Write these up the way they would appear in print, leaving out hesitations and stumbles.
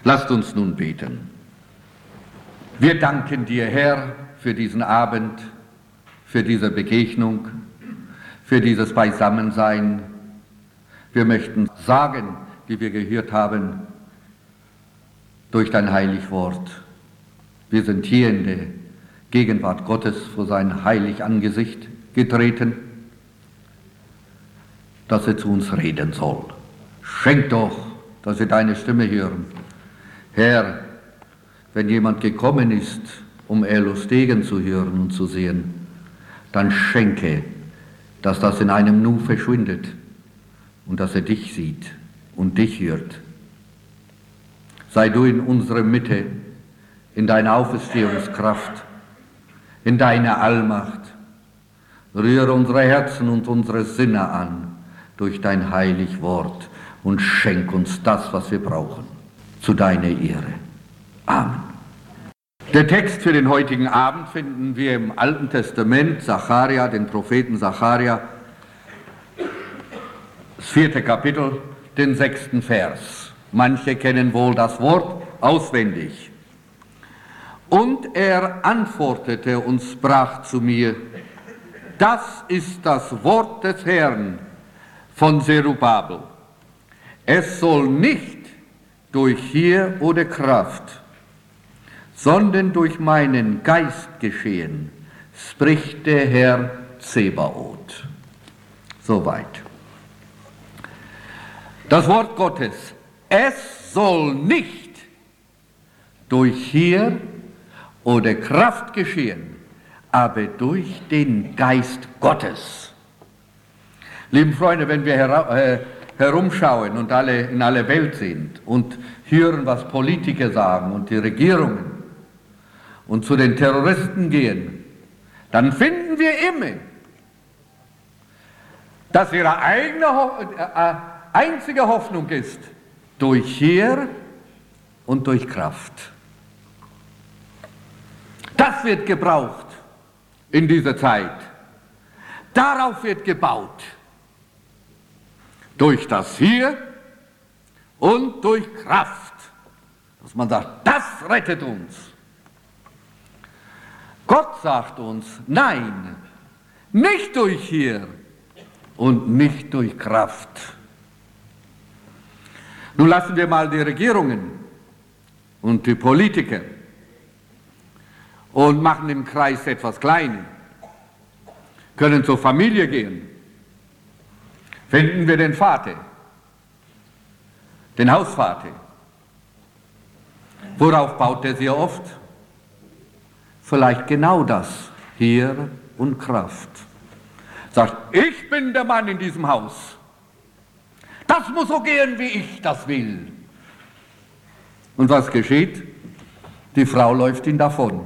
Lasst uns nun beten. Wir danken dir, Herr, für diesen Abend, für diese Begegnung, für dieses Beisammensein. Wir möchten sagen, wie wir gehört haben, durch dein Heiligwort. Wir sind hier in der Gegenwart Gottes vor sein heilig Angesicht getreten, dass er zu uns reden soll. Schenk doch, dass wir deine Stimme hören. Herr, wenn jemand gekommen ist, um Erlus Degen zu hören und zu sehen, dann schenke, dass das in einem Nu verschwindet und dass er dich sieht und dich hört. Sei du in unserer Mitte, in deiner Auferstehungskraft, in deiner Allmacht. Rühre unsere Herzen und unsere Sinne an durch dein heilig Wort und schenk uns das, was wir brauchen, zu deiner Ehre. Amen. Der Text für den heutigen Abend finden wir im Alten Testament, Sacharja, den Propheten Sacharja, das 4. Kapitel, den 6. Vers. Manche kennen wohl das Wort auswendig. Und er antwortete und sprach zu mir: Das ist das Wort des Herrn von Zerubabel. Es soll nicht durch Heer oder Kraft, sondern durch meinen Geist geschehen, spricht der Herr Zebaoth. Soweit. Das Wort Gottes: Es soll nicht durch Heer oder Kraft geschehen, aber durch den Geist Gottes. Lieben Freunde, wenn wir herumschauen und in aller Welt sind und hören, was Politiker sagen und die Regierungen und zu den Terroristen gehen, dann finden wir immer, dass ihre einzige Hoffnung ist, durch Heer und durch Kraft. Das wird gebraucht in dieser Zeit. Darauf wird gebaut. Durch das Heer und durch Kraft. Dass man sagt, das rettet uns. Gott sagt uns, nein, nicht durch Heer und nicht durch Kraft. Nun lassen wir mal die Regierungen und die Politiker und machen den Kreis etwas kleiner, können zur Familie gehen. Finden wir den Vater, den Hausvater. Worauf baut er sehr oft? Vielleicht genau das, Heer und Kraft. Sagt, ich bin der Mann in diesem Haus. Das muss so gehen, wie ich das will. Und was geschieht? Die Frau läuft ihn davon.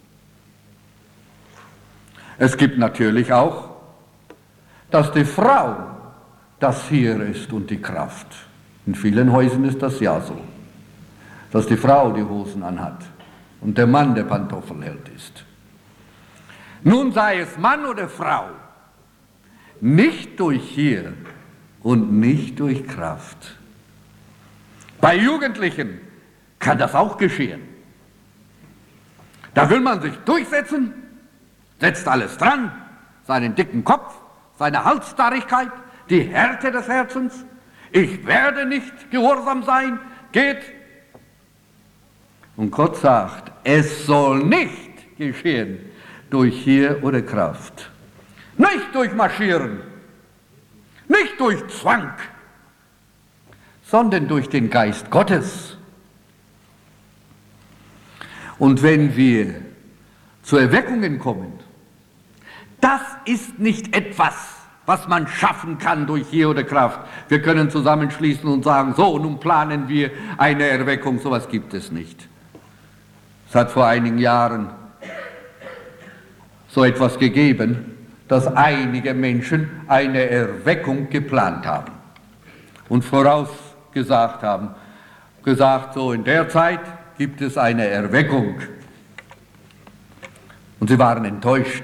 Es gibt natürlich auch, dass die Frau das Heer ist und die Kraft. In vielen Häusern ist das ja so, dass die Frau die Hosen anhat und der Mann der Pantoffelheld ist. Nun sei es Mann oder Frau, nicht durch Heer und nicht durch Kraft. Bei Jugendlichen kann das auch geschehen. Da will man sich durchsetzen, setzt alles dran, seinen dicken Kopf, seine Halsstarrigkeit, die Härte des Herzens. Ich werde nicht gehorsam sein, geht. Und Gott sagt, es soll nicht geschehen durch Heer oder Kraft. Nicht durch Marschieren, nicht durch Zwang, sondern durch den Geist Gottes. Und wenn wir zu Erweckungen kommen, das ist nicht etwas, was man schaffen kann durch Heer oder Kraft. Wir können zusammenschließen und sagen, so, nun planen wir eine Erweckung. Sowas gibt es nicht. Es hat vor einigen Jahren so etwas gegeben, dass einige Menschen eine Erweckung geplant haben und vorausgesagt haben, gesagt, so in der Zeit gibt es eine Erweckung. Und sie waren enttäuscht.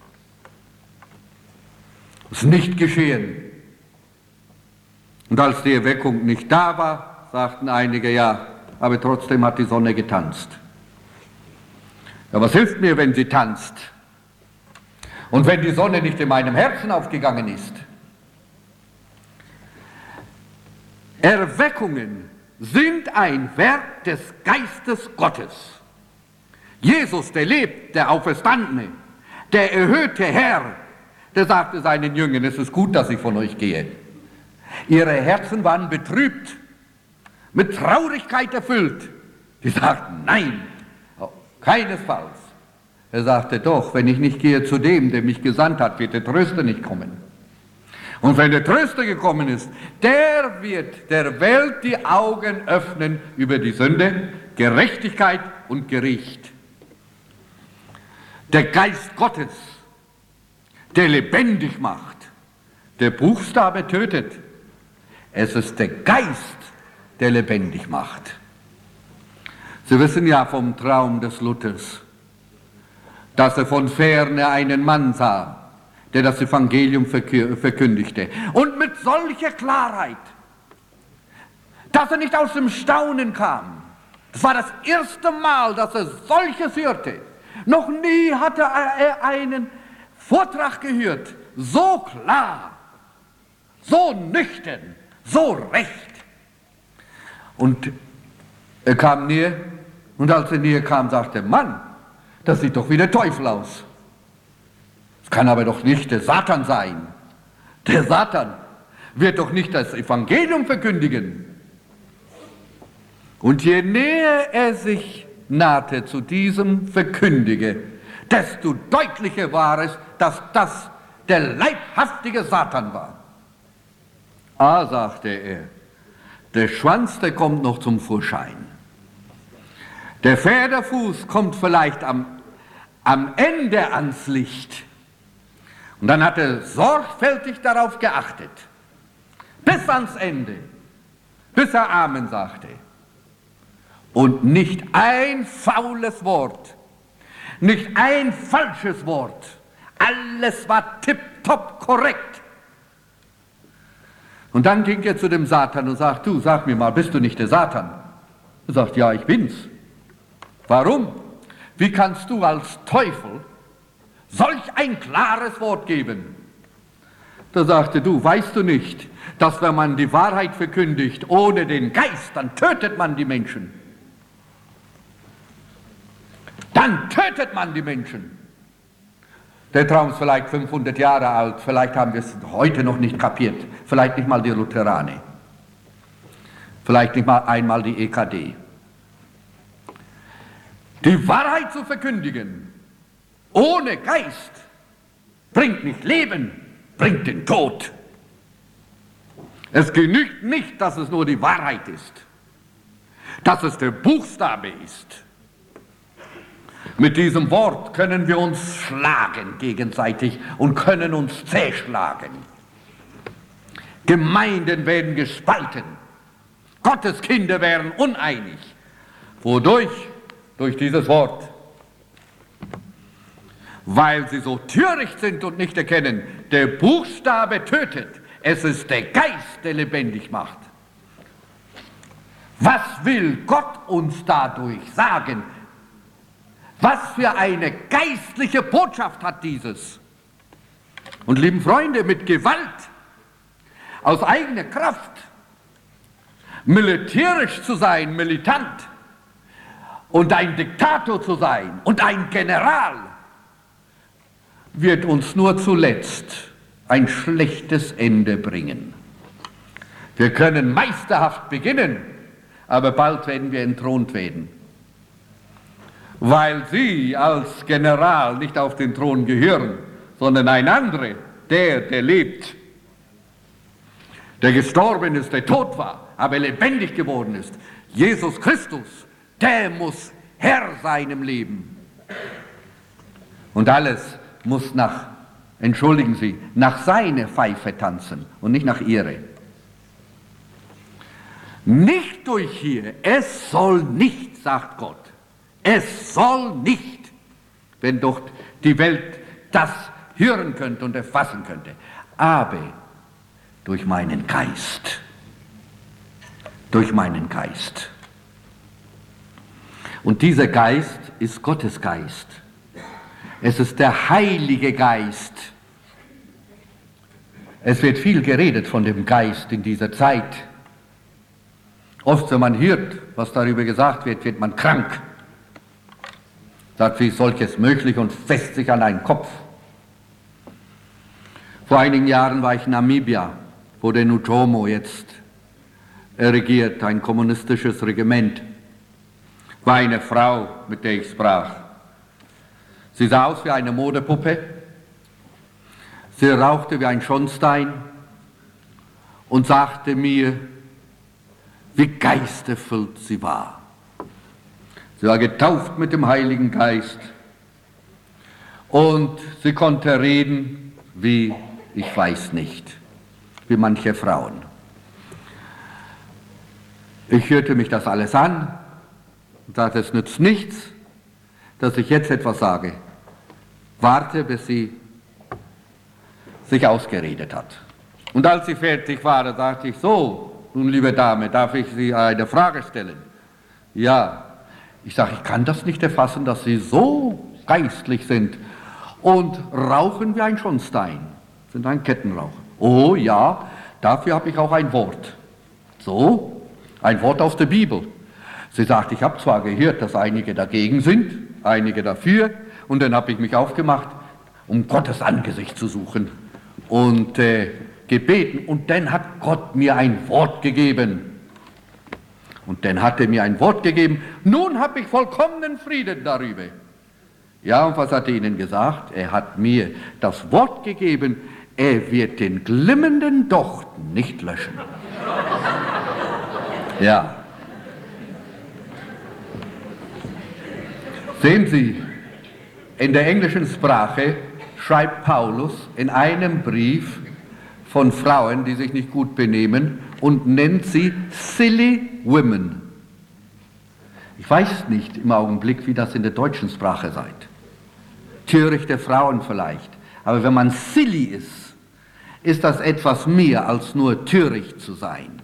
Es ist nicht geschehen. Und als die Erweckung nicht da war, sagten einige, ja, aber trotzdem hat die Sonne getanzt. Ja, was hilft mir, wenn sie tanzt? Und wenn die Sonne nicht in meinem Herzen aufgegangen ist? Erweckungen sind ein Werk des Geistes Gottes. Jesus, der lebt, der Auferstandene, der erhöhte Herr, der sagte seinen Jüngern, es ist gut, dass ich von euch gehe. Ihre Herzen waren betrübt, mit Traurigkeit erfüllt. Die sagten, nein, keinesfalls. Er sagte, doch, wenn ich nicht gehe zu dem, der mich gesandt hat, wird der Tröster nicht kommen. Und wenn der Tröster gekommen ist, der wird der Welt die Augen öffnen über die Sünde, Gerechtigkeit und Gericht. Der Geist Gottes, der lebendig macht, der Buchstabe tötet. Es ist der Geist, der lebendig macht. Sie wissen ja vom Traum des Luthers, dass er von ferne einen Mann sah, der das Evangelium verkündigte. Und mit solcher Klarheit, dass er nicht aus dem Staunen kam. Das war das erste Mal, dass er solches hörte. Noch nie hatte er einen Vortrag gehört, so klar, so nüchtern, so recht. Und er kam näher, und als er näher kam, sagte er, Mann, das sieht doch wie der Teufel aus. Das kann aber doch nicht der Satan sein. Der Satan wird doch nicht das Evangelium verkündigen. Und je näher er sich nahte zu diesem Verkündiger, desto deutlicher war es, dass das der leibhaftige Satan war. Ah, sagte er, der Schwanz, der kommt noch zum Vorschein. Der Vorderfuß kommt vielleicht am Ende ans Licht. Und dann hat er sorgfältig darauf geachtet, bis ans Ende, bis er Amen sagte. Und nicht ein faules Wort, nicht ein falsches Wort, alles war tipptopp korrekt. Und dann ging er zu dem Satan und sagt, du, sag mir mal, bist du nicht der Satan? Er sagt, ja, ich bin's. Warum? Wie kannst du als Teufel solch ein klares Wort geben? Da sagte, du, weißt du nicht, dass wenn man die Wahrheit verkündigt ohne den Geist, dann tötet man die Menschen. Dann tötet man die Menschen. Der Traum ist vielleicht 500 Jahre alt, vielleicht haben wir es heute noch nicht kapiert, vielleicht nicht mal die Lutheraner, vielleicht nicht mal einmal die EKD. Die Wahrheit zu verkündigen ohne Geist bringt nicht Leben, bringt den Tod. Es genügt nicht, dass es nur die Wahrheit ist, dass es der Buchstabe ist. Mit diesem Wort können wir uns schlagen gegenseitig und können uns zerschlagen. Gemeinden werden gespalten. Gottes Kinder werden uneinig. Wodurch? Durch dieses Wort. Weil sie so töricht sind und nicht erkennen, der Buchstabe tötet. Es ist der Geist, der lebendig macht. Was will Gott uns dadurch sagen? Was für eine geistliche Botschaft hat dieses? Und lieben Freunde, mit Gewalt, aus eigener Kraft, militärisch zu sein, militant, und ein Diktator zu sein und ein General, wird uns nur zuletzt ein schlechtes Ende bringen. Wir können meisterhaft beginnen, aber bald werden wir entthront werden. Weil Sie als General nicht auf den Thron gehören, sondern ein anderer, der lebt, der gestorben ist, der tot war, aber lebendig geworden ist. Jesus Christus, der muss Herr sein im Leben. Und alles muss nach seiner Pfeife tanzen und nicht nach ihrer. Nicht durch hier, es soll nicht, sagt Gott. Es soll nicht, wenn doch die Welt das hören könnte und erfassen könnte, aber durch meinen Geist. Durch meinen Geist. Und dieser Geist ist Gottes Geist. Es ist der Heilige Geist. Es wird viel geredet von dem Geist in dieser Zeit. Oft, wenn man hört, was darüber gesagt wird, wird man krank. Sagt, wie ist solches möglich, und fässt sich an einen Kopf. Vor einigen Jahren war ich in Namibia, wo der Ntomo jetzt regiert, ein kommunistisches Regiment. War eine Frau, mit der ich sprach. Sie sah aus wie eine Modepuppe. Sie rauchte wie ein Schornstein und sagte mir, wie geisterfüllt sie war. Sie war getauft mit dem Heiligen Geist und sie konnte reden wie, ich weiß nicht, wie manche Frauen. Ich hörte mich das alles an und sagte, es nützt nichts, dass ich jetzt etwas sage. Warte, bis sie sich ausgeredet hat. Und als sie fertig war, sagte ich, so, nun liebe Dame, darf ich Sie eine Frage stellen? Ja. Ich sage, ich kann das nicht erfassen, dass Sie so geistlich sind und rauchen wie ein Schornstein, sind ein Kettenraucher. Oh ja, dafür habe ich auch ein Wort. So, ein Wort aus der Bibel. Sie sagt, ich habe zwar gehört, dass einige dagegen sind, einige dafür, und dann habe ich mich aufgemacht, um Gottes Angesicht zu suchen und gebeten, und dann hat Gott mir ein Wort gegeben. Und dann hat er mir ein Wort gegeben, nun habe ich vollkommenen Frieden darüber. Ja, und was hat er ihnen gesagt? Er hat mir das Wort gegeben, er wird den glimmenden Docht nicht löschen. Ja. Sehen Sie, in der englischen Sprache schreibt Paulus in einem Brief von Frauen, die sich nicht gut benehmen, und nennt sie silly women. Ich weiß nicht im Augenblick, wie das in der deutschen Sprache sei. Törichte Frauen vielleicht. Aber wenn man silly ist, ist das etwas mehr als nur töricht zu sein.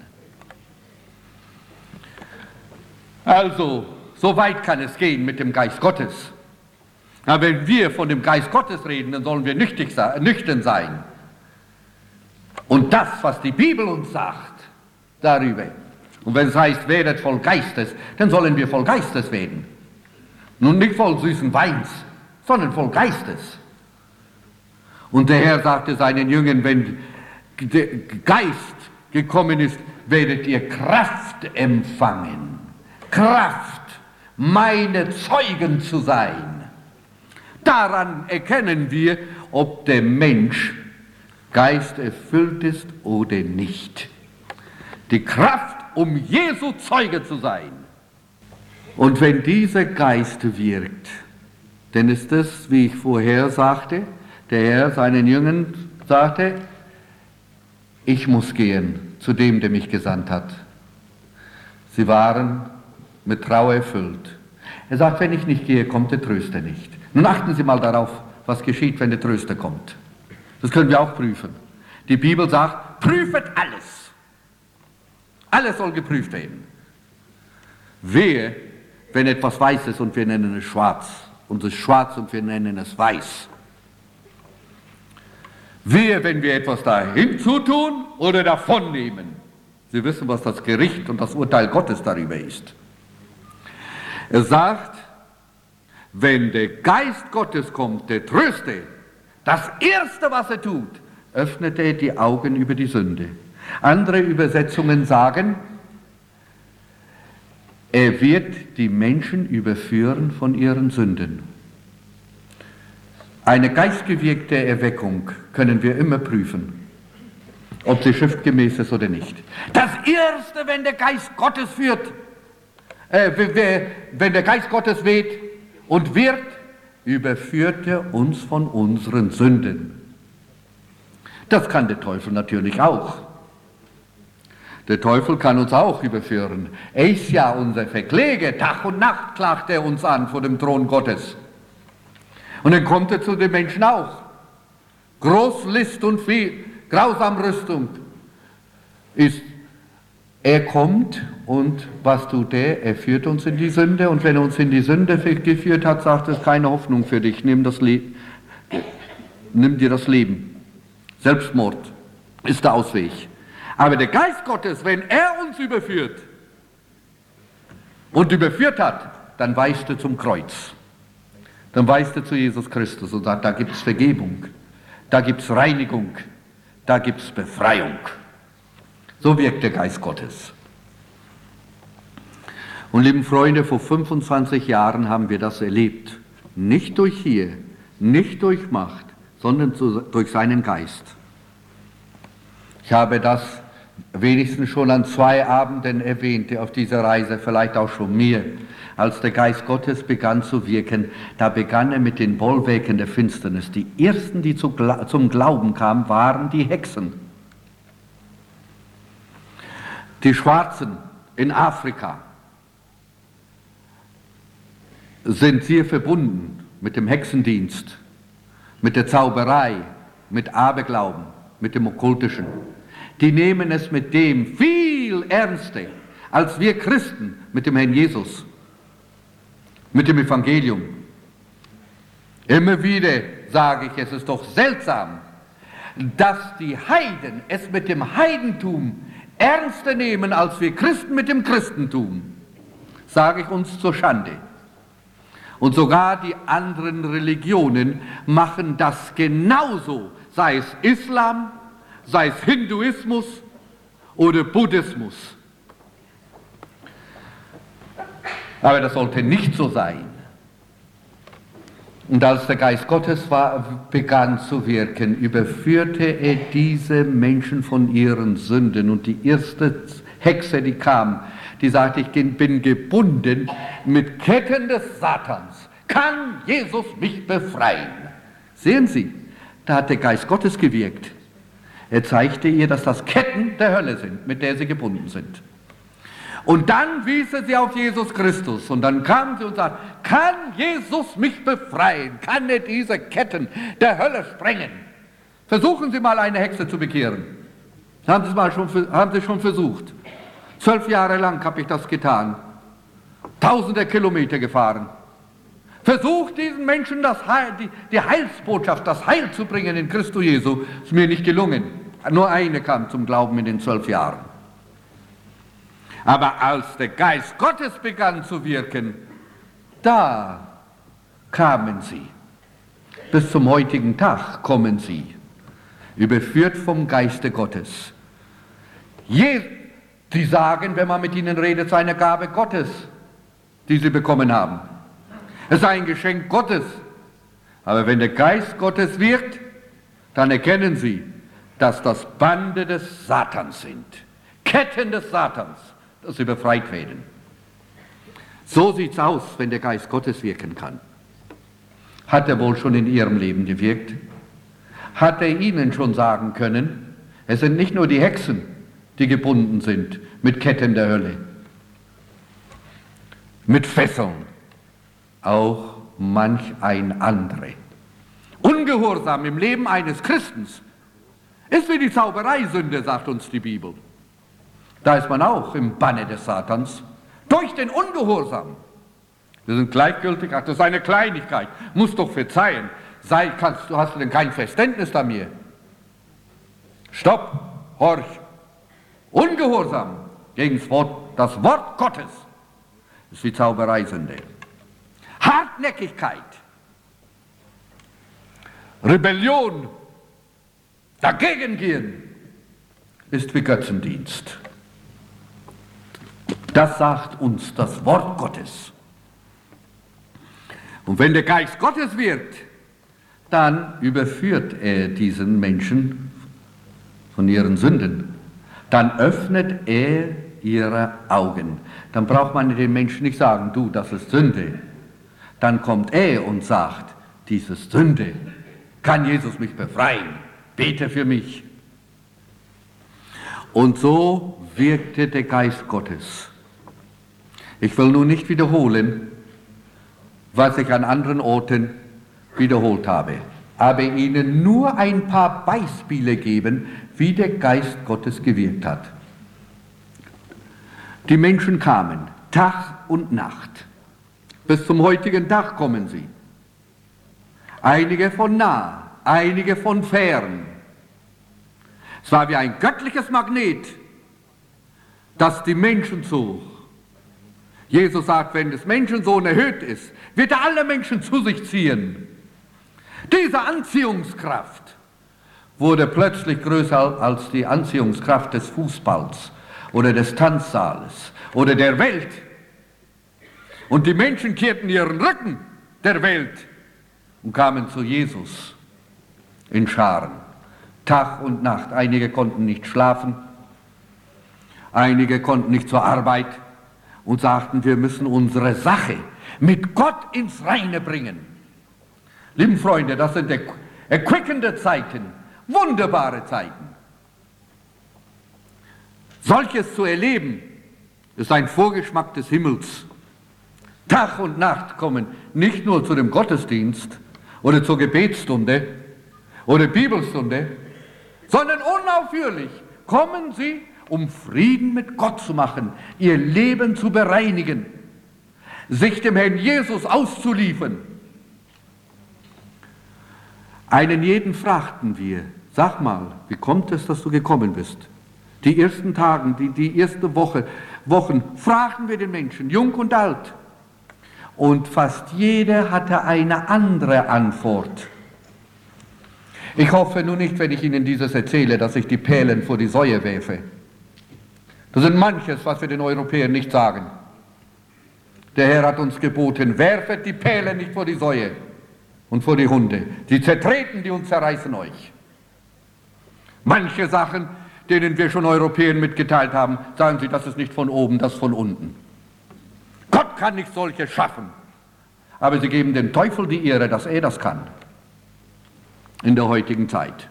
Also, so weit kann es gehen mit dem Geist Gottes. Aber wenn wir von dem Geist Gottes reden, dann sollen wir nüchtern sein. Und das, was die Bibel uns sagt, darüber. Und wenn es heißt, werdet voll Geistes, dann sollen wir voll Geistes werden. Nun nicht voll süßen Weins, sondern voll Geistes. Und der Herr sagte seinen Jüngern, wenn der Geist gekommen ist, werdet ihr Kraft empfangen. Kraft, meine Zeugen zu sein. Daran erkennen wir, ob der Mensch geisterfüllt ist oder nicht. Die Kraft, um Jesu Zeuge zu sein. Und wenn dieser Geist wirkt, dann ist es, wie ich vorher sagte, der Herr seinen Jüngern sagte, ich muss gehen zu dem, der mich gesandt hat. Sie waren mit Trauer erfüllt. Er sagt, wenn ich nicht gehe, kommt der Tröster nicht. Nun achten Sie mal darauf, was geschieht, wenn der Tröster kommt. Das können wir auch prüfen. Die Bibel sagt, prüfet alles. Alles soll geprüft werden. Wehe, wenn etwas weiß ist und wir nennen es schwarz. Und es ist schwarz und wir nennen es weiß. Wehe, wenn wir etwas dahin zutun oder davon nehmen. Sie wissen, was das Gericht und das Urteil Gottes darüber ist. Er sagt, wenn der Geist Gottes kommt, der Tröster, das Erste, was er tut, öffnet er die Augen über die Sünde. Andere Übersetzungen sagen, er wird die Menschen überführen von ihren Sünden. Eine geistgewirkte Erweckung können wir immer prüfen, ob sie schriftgemäß ist oder nicht. Das Erste, wenn der Geist Gottes führt, wenn der Geist Gottes weht und wird, überführt er uns von unseren Sünden. Das kann der Teufel natürlich auch. Der Teufel kann uns auch überführen. Er ist ja unser Verkläger. Tag und Nacht klagt er uns an vor dem Thron Gottes. Und dann kommt er zu den Menschen auch. Groß List und viel grausam Rüstung ist Er kommt und was tut er? Er führt uns in die Sünde und wenn er uns in die Sünde geführt hat, sagt es, keine Hoffnung für dich, nimm dir das Leben. Selbstmord ist der Ausweg. Aber der Geist Gottes, wenn er uns überführt und überführt hat, dann weist er zum Kreuz. Dann weist er zu Jesus Christus und sagt, da gibt es Vergebung, da gibt es Reinigung, da gibt es Befreiung. So wirkt der Geist Gottes. Und lieben Freunde, vor 25 Jahren haben wir das erlebt. Nicht durch hier, nicht durch Macht, sondern durch seinen Geist. Ich habe das wenigstens schon an 2 Abenden erwähnt, auf dieser Reise, vielleicht auch schon mehr. Als der Geist Gottes begann zu wirken, da begann er mit den Bollwerken der Finsternis. Die ersten, die zum Glauben kamen, waren die Hexen. Die Schwarzen in Afrika sind sehr verbunden mit dem Hexendienst, mit der Zauberei, mit Aberglauben, mit dem Okkultischen. Die nehmen es mit dem viel ernster als wir Christen mit dem Herrn Jesus, mit dem Evangelium. Immer wieder sage ich, es ist doch seltsam, dass die Heiden es mit dem Heidentum ernster nehmen als wir Christen mit dem Christentum, sage ich uns zur Schande. Und sogar die anderen Religionen machen das genauso, sei es Islam, sei es Hinduismus oder Buddhismus. Aber das sollte nicht so sein. Und als der Geist Gottes begann zu wirken, überführte er diese Menschen von ihren Sünden. Und die erste Hexe, die kam, die sagte, ich bin gebunden mit Ketten des Satans. Kann Jesus mich befreien? Sehen Sie, da hat der Geist Gottes gewirkt. Er zeigte ihr, dass das Ketten der Hölle sind, mit der sie gebunden sind. Und dann wies er sie auf Jesus Christus. Und dann kam sie und sagte, kann Jesus mich befreien? Kann er diese Ketten der Hölle sprengen? Versuchen Sie mal, eine Hexe zu bekehren. Haben Sie schon versucht. 12 Jahre lang habe ich das getan. Tausende Kilometer gefahren. Versucht diesen Menschen die Heilsbotschaft, das Heil zu bringen in Christus Jesu. Ist mir nicht gelungen. Nur eine kam zum Glauben in den 12 Jahren. Aber als der Geist Gottes begann zu wirken, da kamen sie. Bis zum heutigen Tag kommen sie, überführt vom Geiste Gottes. Die sagen, wenn man mit ihnen redet, sei eine Gabe Gottes, die sie bekommen haben. Es sei ein Geschenk Gottes. Aber wenn der Geist Gottes wirkt, dann erkennen sie, dass das Bande des Satans sind. Ketten des Satans, dass sie befreit werden. So sieht's aus, wenn der Geist Gottes wirken kann. Hat er wohl schon in ihrem Leben gewirkt? Hat er ihnen schon sagen können, es sind nicht nur die Hexen, die gebunden sind mit Ketten der Hölle, mit Fesseln, auch manch ein andere. Ungehorsam im Leben eines Christens ist wie die Zaubereisünde, sagt uns die Bibel. Da ist man auch im Banne des Satans durch den Ungehorsam. Wir sind gleichgültig, ach, das ist eine Kleinigkeit, muss doch verzeihen. Hast du denn kein Verständnis da mir? Stopp, horch. Ungehorsam gegen das Wort Gottes ist wie Zaubereisünde. Hartnäckigkeit, Rebellion, dagegen gehen, ist wie Götzendienst. Das sagt uns das Wort Gottes. Und wenn der Geist Gottes wirkt, dann überführt er diesen Menschen von ihren Sünden. Dann öffnet er ihre Augen. Dann braucht man den Menschen nicht sagen, du, das ist Sünde. Dann kommt er und sagt, dies ist Sünde. Kann Jesus mich befreien? Bete für mich. Und so wirkte der Geist Gottes. Ich will nun nicht wiederholen, was ich an anderen Orten wiederholt habe, aber Ihnen nur ein paar Beispiele geben, wie der Geist Gottes gewirkt hat. Die Menschen kamen, Tag und Nacht. Bis zum heutigen Tag kommen sie. Einige von nah, einige von fern. Es war wie ein göttliches Magnet, das die Menschen zog. Jesus sagt, wenn des Menschensohn erhöht ist, wird er alle Menschen zu sich ziehen. Diese Anziehungskraft wurde plötzlich größer als die Anziehungskraft des Fußballs oder des Tanzsaales oder der Welt. Und die Menschen kehrten ihren Rücken der Welt und kamen zu Jesus in Scharen. Tag und Nacht. Einige konnten nicht schlafen, einige konnten nicht zur Arbeit und sagten, wir müssen unsere Sache mit Gott ins Reine bringen. Lieben Freunde, das sind erquickende Zeiten, wunderbare Zeiten. Solches zu erleben, ist ein Vorgeschmack des Himmels. Tag und Nacht kommen nicht nur zu dem Gottesdienst oder zur Gebetsstunde oder Bibelstunde, sondern unaufhörlich kommen sie, um Frieden mit Gott zu machen, ihr Leben zu bereinigen, sich dem Herrn Jesus auszuliefern. Einen jeden fragten wir, sag mal, wie kommt es, dass du gekommen bist? Die ersten Tage, die erste Wochen fragten wir den Menschen, jung und alt. Und fast jeder hatte eine andere Antwort. Ich hoffe nun nicht, wenn ich Ihnen dieses erzähle, dass ich die Perlen vor die Säue werfe. Das sind manches, was wir den Europäern nicht sagen. Der Herr hat uns geboten, werfet die Perlen nicht vor die Säue und vor die Hunde. Die zertreten die und zerreißen euch. Manche Sachen, denen wir schon Europäern mitgeteilt haben, sagen sie, das ist nicht von oben, das von unten. Gott kann nicht solches schaffen. Aber sie geben dem Teufel die Ehre, dass er das kann. In der heutigen Zeit.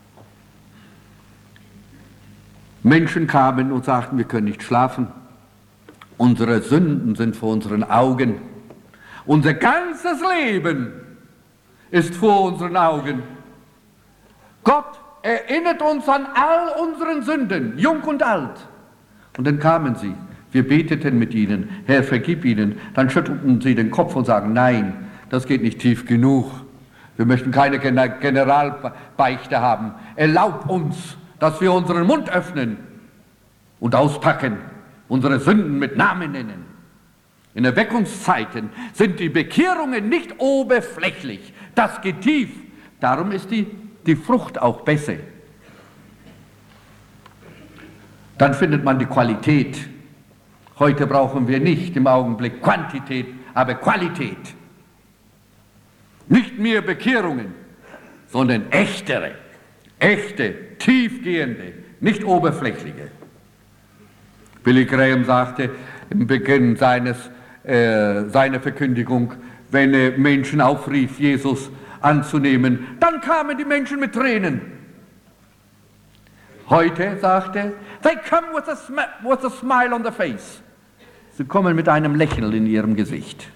Menschen kamen und sagten, wir können nicht schlafen. Unsere Sünden sind vor unseren Augen. Unser ganzes Leben ist vor unseren Augen. Gott erinnert uns an all unseren Sünden, jung und alt. Und dann kamen sie. Wir beteten mit ihnen, Herr, vergib ihnen. Dann schüttelten sie den Kopf und sagen, nein, das geht nicht tief genug. Wir möchten keine Generalbeichte haben. Erlaub uns, dass wir unseren Mund öffnen und auspacken, unsere Sünden mit Namen nennen. In Erweckungszeiten sind die Bekehrungen nicht oberflächlich, das geht tief. Darum ist die Frucht auch besser. Dann findet man die Qualität. Heute brauchen wir nicht im Augenblick Quantität, aber Qualität. Nicht mehr Bekehrungen, sondern echtere, echte, tiefgehende, nicht oberflächliche. Billy Graham sagte im Beginn seiner Verkündigung, wenn er Menschen aufrief, Jesus anzunehmen, dann kamen die Menschen mit Tränen. Heute, sagt er, they come with a smile on the face. Sie kommen mit einem Lächeln in ihrem Gesicht.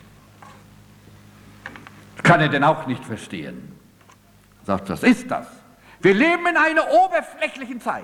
Kann er denn auch nicht verstehen? Sagt, was ist das? Wir leben in einer oberflächlichen Zeit.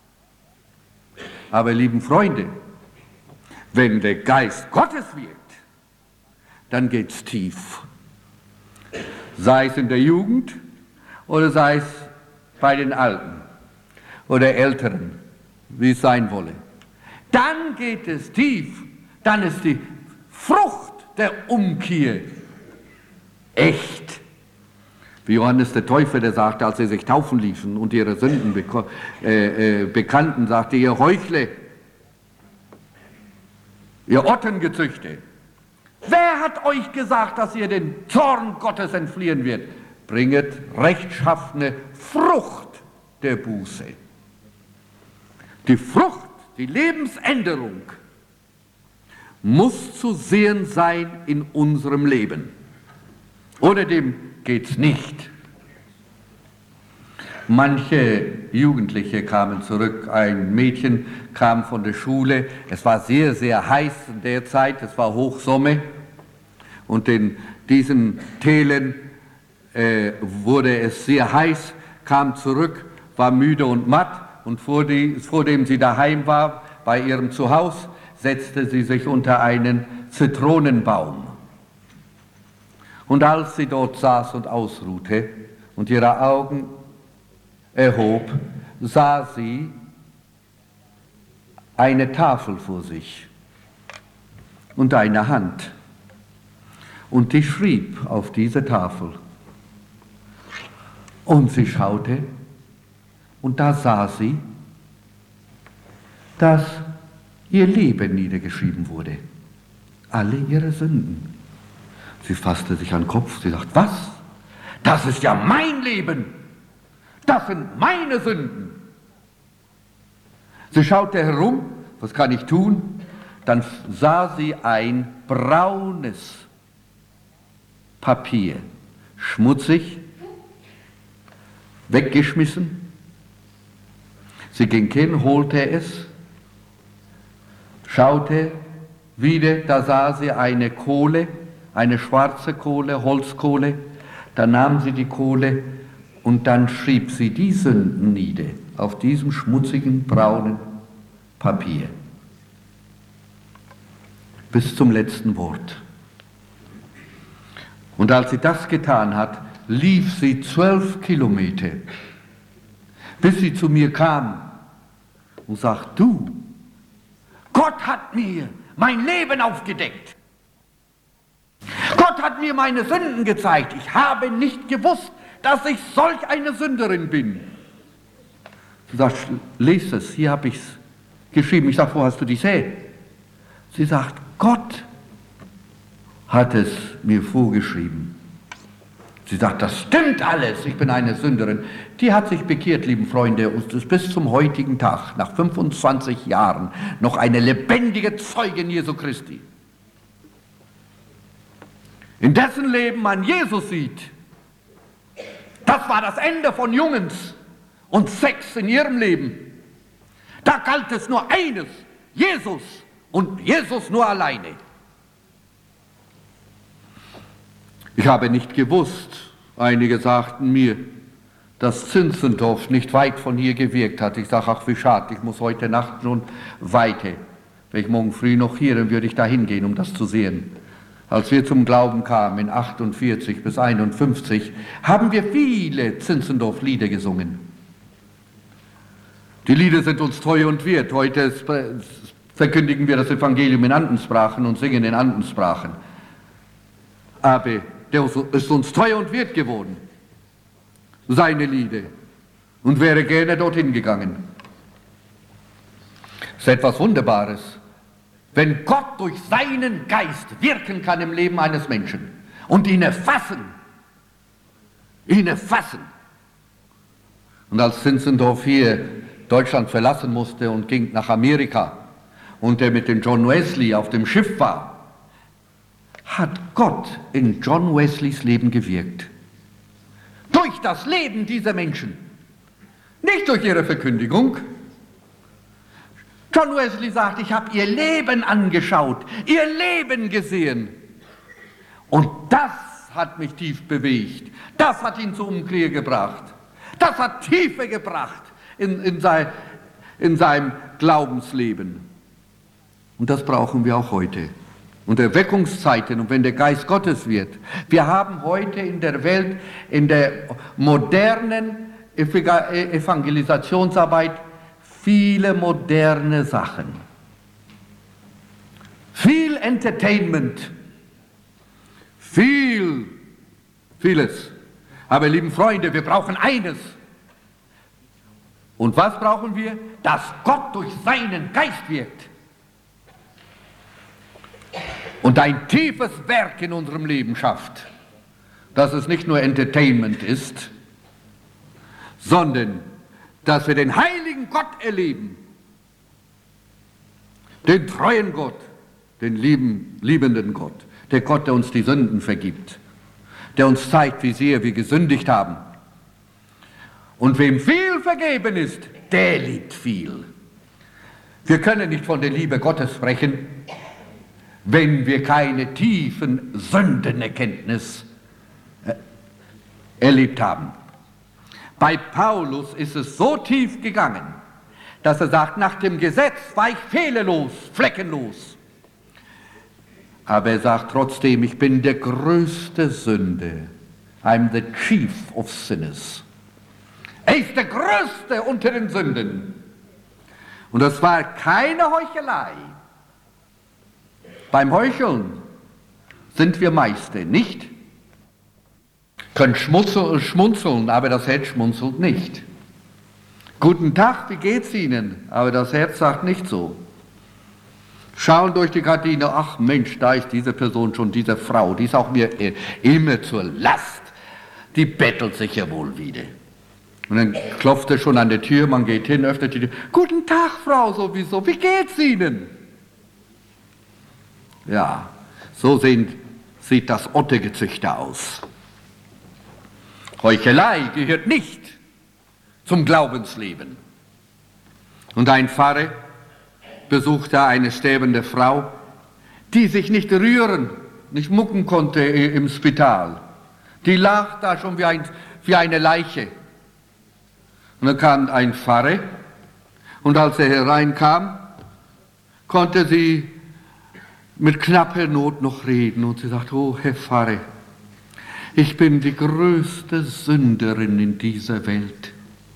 Aber lieben Freunde, wenn der Geist Gottes wirkt, dann geht's tief. Sei es in der Jugend oder sei es bei den Alten oder Älteren, wie es sein wolle. Dann geht es tief, dann ist die Frucht der Umkehr echt. Wie Johannes der Täufer, der sagte, als sie sich taufen ließen und ihre Sünden bekannten, sagte, ihr Heuchler, ihr Ottengezüchte, wer hat euch gesagt, dass ihr den Zorn Gottes entfliehen wird? Bringet rechtschaffene Frucht der Buße. Die Frucht, die Lebensänderung muss zu sehen sein in unserem Leben. Ohne dem geht's nicht. Manche Jugendliche kamen zurück. Ein Mädchen kam von der Schule. Es war sehr, sehr heiß in der Zeit. Es war Hochsommer. Und in diesen Tälern wurde es sehr heiß, kam zurück, war müde und matt. Und vor dem sie daheim war, bei ihrem Zuhause, setzte sie sich unter einen Zitronenbaum. Und als sie dort saß und ausruhte und ihre Augen erhob, sah sie eine Tafel vor sich und eine Hand. Und die schrieb auf diese Tafel. Und sie schaute, und da sah sie, dass ihr Leben niedergeschrieben wurde. Alle ihre Sünden. Sie fasste sich an den Kopf, sie sagt, was? Das ist ja mein Leben. Das sind meine Sünden. Sie schaute herum, was kann ich tun? Dann sah sie ein braunes Papier, schmutzig, weggeschmissen. Sie ging hin, holte es, schaute wieder, da sah sie eine Kohle, eine schwarze Kohle, Holzkohle. Da nahm sie die Kohle und dann schrieb sie die Sünden nieder auf diesem schmutzigen, braunen Papier. Bis zum letzten Wort. Und als sie das getan hat, lief sie 12 Kilometer, bis sie zu mir kam und sagt, du, Gott hat mir mein Leben aufgedeckt. Gott hat mir meine Sünden gezeigt. Ich habe nicht gewusst, dass ich solch eine Sünderin bin. Sie sagt, lese es, hier habe ich es geschrieben. Ich sage, wo hast du die Sähe? Sie sagt, Gott hat es mir vorgeschrieben. Sie sagt, das stimmt alles, ich bin eine Sünderin. Die hat sich bekehrt, lieben Freunde, und ist bis zum heutigen Tag, nach 25 Jahren, noch eine lebendige Zeugin Jesu Christi. In dessen Leben man Jesus sieht. Das war das Ende von Jungens und Sex in ihrem Leben. Da galt es nur eines, Jesus und Jesus nur alleine. Ich habe nicht gewusst, einige sagten mir, dass Zinzendorf nicht weit von hier gewirkt hat. Ich sage, ach wie schade, ich muss heute Nacht schon weiter. Wenn ich morgen früh noch hier, dann würde ich da hingehen, um das zu sehen. Als wir zum Glauben kamen, in 48 bis 51, haben wir viele Zinzendorf-Lieder gesungen. Die Lieder sind uns treu und wert. Heute verkündigen wir das Evangelium in anderen Sprachen und singen in anderen Sprachen. Aber der ist uns treu und wert geworden, seine Lieder, und wäre gerne dorthin gegangen. Es ist etwas Wunderbares, wenn Gott durch seinen Geist wirken kann im Leben eines Menschen und ihn erfassen. Und als Zinzendorf hier Deutschland verlassen musste und ging nach Amerika und er mit dem John Wesley auf dem Schiff war, hat Gott in John Wesleys Leben gewirkt. Durch das Leben dieser Menschen, nicht durch ihre Verkündigung. John Wesley sagt, ich habe ihr Leben angeschaut, ihr Leben gesehen. Und das hat mich tief bewegt. Das hat ihn zur Umkehr gebracht. Das hat Tiefe gebracht in seinem Glaubensleben. Und das brauchen wir auch heute. Und Erweckungszeiten, und wenn der Geist Gottes wird. Wir haben heute in der Welt, in der modernen Evangelisationsarbeit, viele moderne Sachen. Viel Entertainment. Vieles. Aber lieben Freunde, wir brauchen eines. Und was brauchen wir? Dass Gott durch seinen Geist wirkt. Und ein tiefes Werk in unserem Leben schafft, dass es nicht nur Entertainment ist, sondern dass wir den heiligen Gott erleben, den treuen Gott, den liebenden Gott, der Gott, der uns die Sünden vergibt, der uns zeigt, wie sehr wir gesündigt haben. Und wem viel vergeben ist, der liebt viel. Wir können nicht von der Liebe Gottes sprechen, wenn wir keine tiefen Sündenerkenntnis erlebt haben. Bei Paulus ist es so tief gegangen, dass er sagt, nach dem Gesetz war ich fehlerlos, fleckenlos. Aber er sagt trotzdem, ich bin der größte Sünde. I'm the chief of sinners. Er ist der Größte unter den Sünden. Und das war keine Heuchelei. Beim Heucheln sind wir Meister, nicht? Können schmunzeln, aber das Herz schmunzelt nicht. Guten Tag, wie geht's Ihnen? Aber das Herz sagt nicht so. Schauen durch die Gardine, ach Mensch, da ist diese Person schon, diese Frau, die ist auch mir immer zur Last. Die bettelt sich ja wohl wieder. Und dann klopft er schon an der Tür, man geht hin, öffnet die Tür. Guten Tag, Frau sowieso, wie geht's Ihnen? Ja, so sieht das Ottegezüchter aus. Heuchelei gehört nicht zum Glaubensleben. Und ein Pfarrer besuchte eine sterbende Frau, die sich nicht rühren, nicht mucken konnte im Spital. Die lag da schon wie eine Leiche. Und dann kam ein Pfarrer und als er hereinkam, konnte sie mit knapper Not noch reden und sie sagte, oh Herr Pfarrer, ich bin die größte Sünderin in dieser Welt.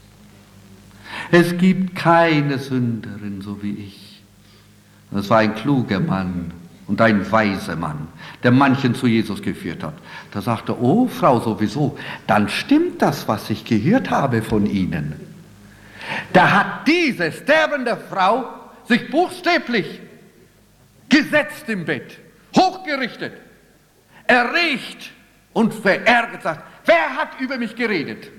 Es gibt keine Sünderin so wie ich. Das war ein kluger Mann und ein weiser Mann, der manchen zu Jesus geführt hat. Da sagte, oh Frau sowieso, dann stimmt das, was ich gehört habe von Ihnen. Da hat diese sterbende Frau sich buchstäblich gesetzt im Bett, hochgerichtet, erregt und verärgert sagt, wer hat über mich geredet?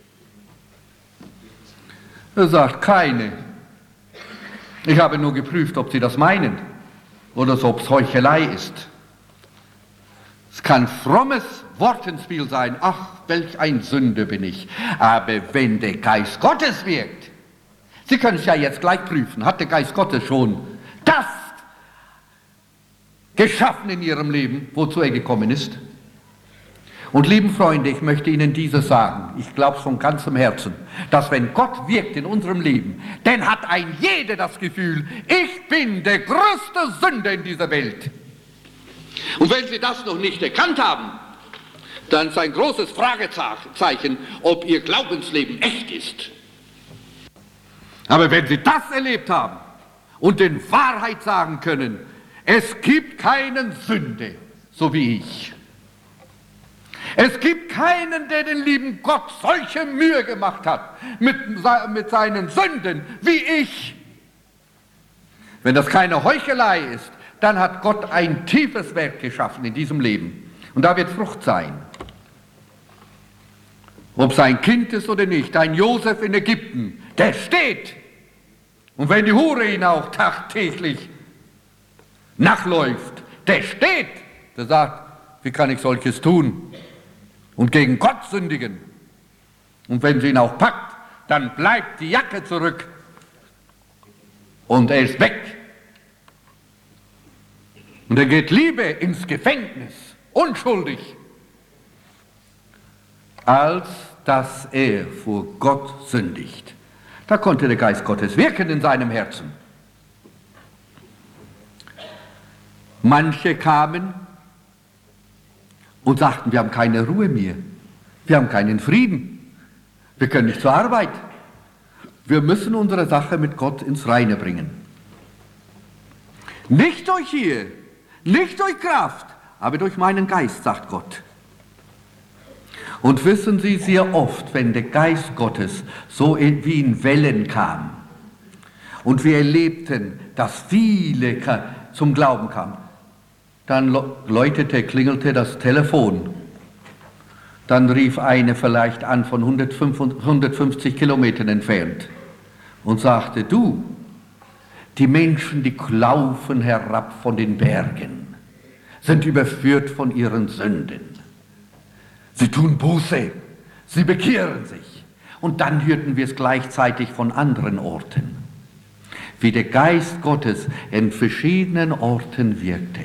Er sagt, keine. Ich habe nur geprüft, ob Sie das meinen oder ob es Heuchelei ist. Es kann frommes Wortenspiel sein, ach, welch ein Sünder bin ich. Aber wenn der Geist Gottes wirkt, Sie können es ja jetzt gleich prüfen, hat der Geist Gottes schon das geschaffen in Ihrem Leben, wozu er gekommen ist? Und lieben Freunde, ich möchte Ihnen dieses sagen, ich glaube es von ganzem Herzen, dass wenn Gott wirkt in unserem Leben, dann hat ein jeder das Gefühl, ich bin der größte Sünder in dieser Welt. Und wenn Sie das noch nicht erkannt haben, dann ist ein großes Fragezeichen, ob Ihr Glaubensleben echt ist. Aber wenn Sie das erlebt haben und in Wahrheit sagen können, es gibt keinen Sünder, so wie ich. Es gibt keinen, der den lieben Gott solche Mühe gemacht hat mit seinen Sünden wie ich. Wenn das keine Heuchelei ist, dann hat Gott ein tiefes Werk geschaffen in diesem Leben. Und da wird Frucht sein. Ob es ein Kind ist oder nicht, ein Josef in Ägypten, der steht. Und wenn die Hure ihn auch tagtäglich nachläuft, der steht, der sagt, wie kann ich solches tun und gegen Gott sündigen? Und wenn sie ihn auch packt, dann bleibt die Jacke zurück und er ist weg. Und er geht lieber ins Gefängnis, unschuldig, als dass er vor Gott sündigt. Da konnte der Geist Gottes wirken in seinem Herzen. Manche kamen und sagten, wir haben keine Ruhe mehr, wir haben keinen Frieden, wir können nicht zur Arbeit, wir müssen unsere Sache mit Gott ins Reine bringen. Nicht durch hier, nicht durch Kraft, aber durch meinen Geist, sagt Gott. Und wissen Sie, sehr oft, wenn der Geist Gottes so wie in Wellen kam und wir erlebten, dass viele zum Glauben kamen, dann klingelte das Telefon. Dann rief eine vielleicht an von 150 Kilometern entfernt und sagte, du, die Menschen, die laufen herab von den Bergen, sind überführt von ihren Sünden. Sie tun Buße, sie bekehren sich. Und dann hörten wir es gleichzeitig von anderen Orten, wie der Geist Gottes in verschiedenen Orten wirkte.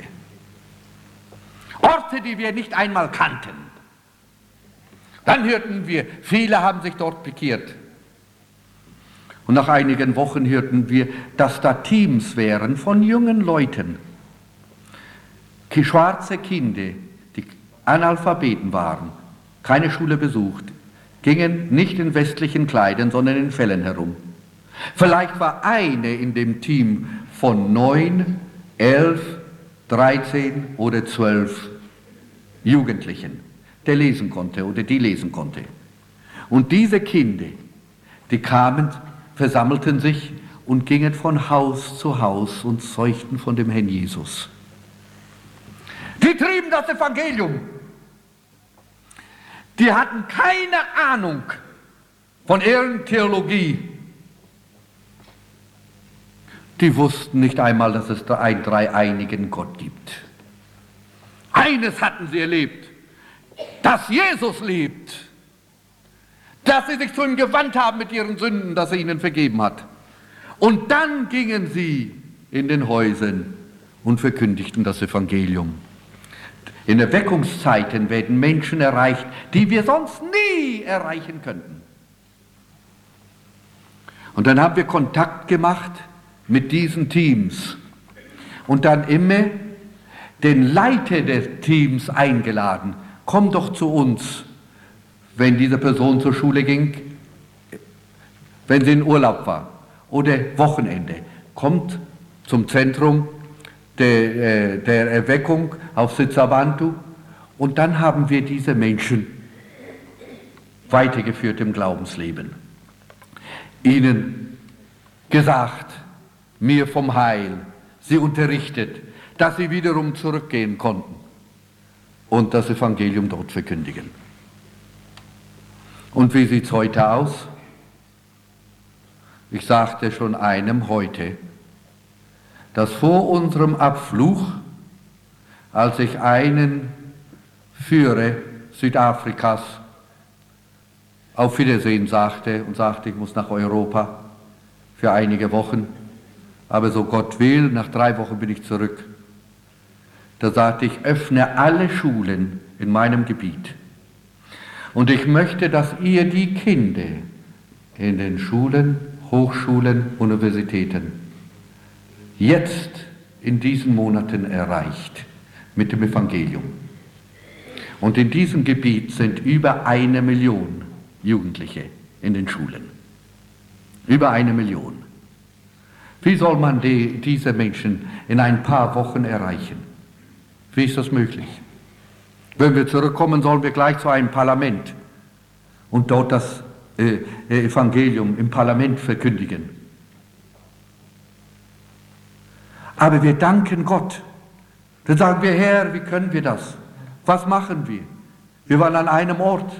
Orte, die wir nicht einmal kannten. Dann hörten wir, viele haben sich dort bekehrt. Und nach einigen Wochen hörten wir, dass da Teams wären von jungen Leuten, schwarze Kinder, die Analphabeten waren, keine Schule besucht, gingen nicht in westlichen Kleidern, sondern in Fellen herum. Vielleicht war eine in dem Team von 9, 11, 13 oder 12 Jugendlichen, der lesen konnte oder die lesen konnte. Und diese Kinder, die kamen, versammelten sich und gingen von Haus zu Haus und zeugten von dem Herrn Jesus. Die trieben das Evangelium. Die hatten keine Ahnung von irgendeiner Theologie. Die wussten nicht einmal, dass es einen dreieinigen Gott gibt. Eines hatten sie erlebt, dass Jesus lebt, dass sie sich zu ihm gewandt haben mit ihren Sünden, dass er ihnen vergeben hat. Und dann gingen sie in den Häusern und verkündigten das Evangelium. In Erweckungszeiten werden Menschen erreicht, die wir sonst nie erreichen könnten. Und dann haben wir Kontakt gemacht mit diesen Teams und dann immer den Leiter des Teams eingeladen. Komm doch zu uns, wenn diese Person zur Schule ging, wenn sie in Urlaub war oder Wochenende. Kommt zum Zentrum der Erweckung auf Sitsabantu und dann haben wir diese Menschen weitergeführt im Glaubensleben. Ihnen gesagt, mir vom Heil, sie unterrichtet, dass sie wiederum zurückgehen konnten und das Evangelium dort verkündigen. Und wie sieht es heute aus? Ich sagte schon einem heute, dass vor unserem Abflug, als ich einen Führer Südafrikas auf Wiedersehen sagte und sagte, ich muss nach Europa für einige Wochen, aber so Gott will, nach 3 Wochen bin ich zurück. Da sagte ich, öffne alle Schulen in meinem Gebiet. Und ich möchte, dass ihr die Kinder in den Schulen, Hochschulen, Universitäten jetzt in diesen Monaten erreicht mit dem Evangelium. Und in diesem Gebiet sind über 1 Million Jugendliche in den Schulen. Über 1 Million. Wie soll man diese Menschen in ein paar Wochen erreichen? Wie ist das möglich? Wenn wir zurückkommen, sollen wir gleich zu einem Parlament und dort das Evangelium im Parlament verkündigen. Aber wir danken Gott. Dann sagen wir, Herr, wie können wir das? Was machen wir? Wir waren an einem Ort